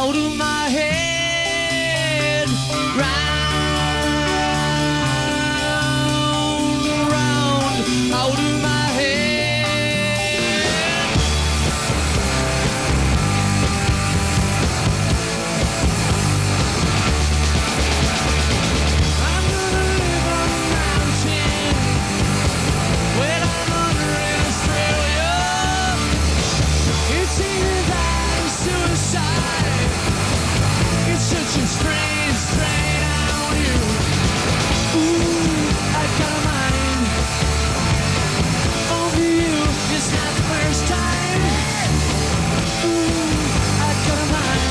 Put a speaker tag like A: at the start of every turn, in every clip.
A: out of my head, round, round, out of my head. I'm gonna live on a mountain when I'm under in Australia. It's either that or suicide. It's such a strange strain on you. Ooh, I've got a mind over you. It's not the first time. Ooh, I've got a mind.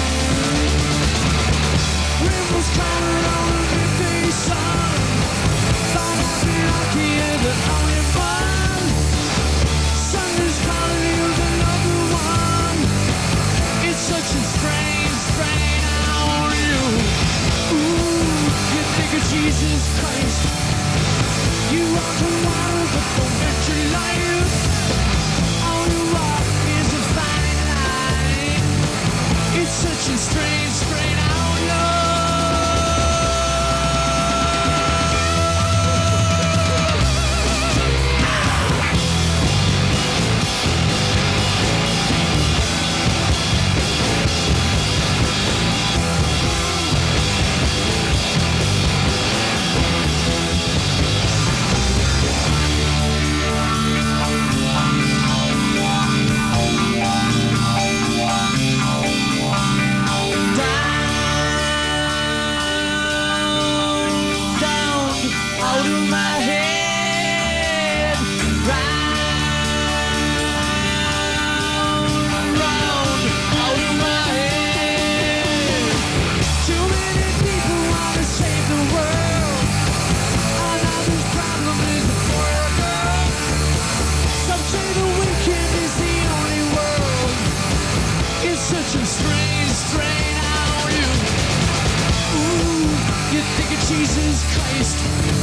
A: Ripples coming on the midday sun. Thought I'd be lucky and the only one. Sun is calling you the number one. It's such a strange strain on you. Ooh, you think of Jesus Christ. You walk on water but don't bet your life. All you walk is a fine line. It's such a strange strain on you. Down, out of my head, round, round, out of my head. Too many people want to save the world. Another's problem is a poor girl. Some say the weekend is the only world. It's such a strange strain on you. Ooh, you think of Jesus Christ.